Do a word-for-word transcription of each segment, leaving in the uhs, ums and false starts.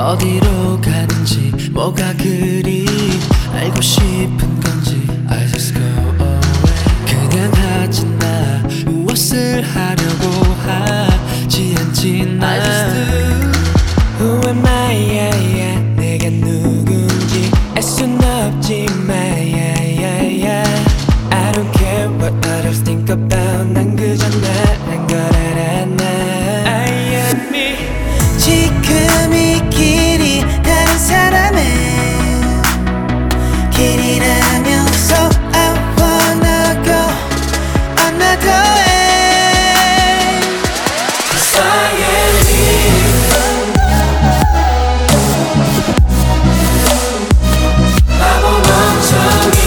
어디로 가는지 뭐가 그리 알고 싶은 건지 I just go away. 그냥 하지 나 무엇을 하려고 하지 않지 나 I just do. Who am I? Yeah, yeah. 내가 누군지 알 순 없지만 yeah, yeah, yeah. I don't care what others think about. 난 그저 나란 걸 알아 나 I am me. 지금 이 길이 다른 사람의 길이라면 So I wanna go another way. 'Cause I am me. 바보 멍청이.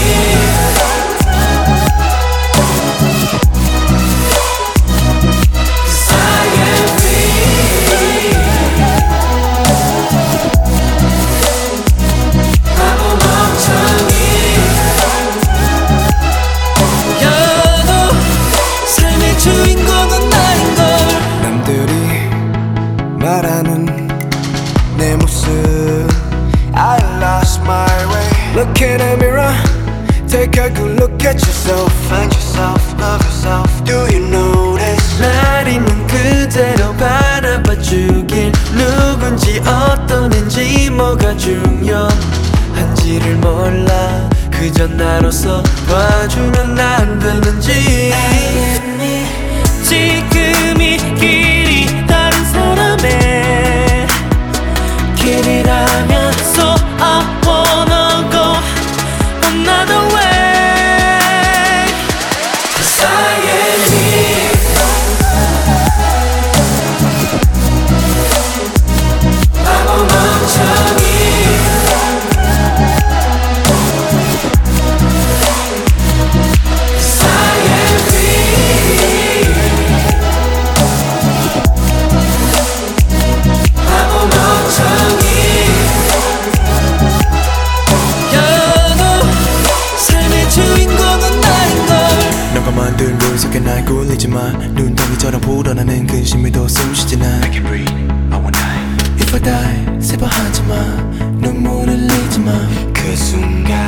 말하는 내 모습 I lost my way. Look in the mirror, take a good look at yourself. Find yourself, love yourself. Do you notice? 날 있는 그대로 바라봐 주길. 누군지 어떤 애인지 뭐가 중요한지를 몰라. 그저 나로서 봐주면 안 되는지. 지금 이 길이 다른 사람의 길이라면 So I wanna go another way. 'Cause I am me. 바보 멍청이. 만든 룰속에 날 굴리지 마. 눈덩이처럼 불어나는 근심에도 숨쉬지 나. I can breathe, I won't die. If I die, 세번 하지 마. 눈물을 흘리지 마. 그 순간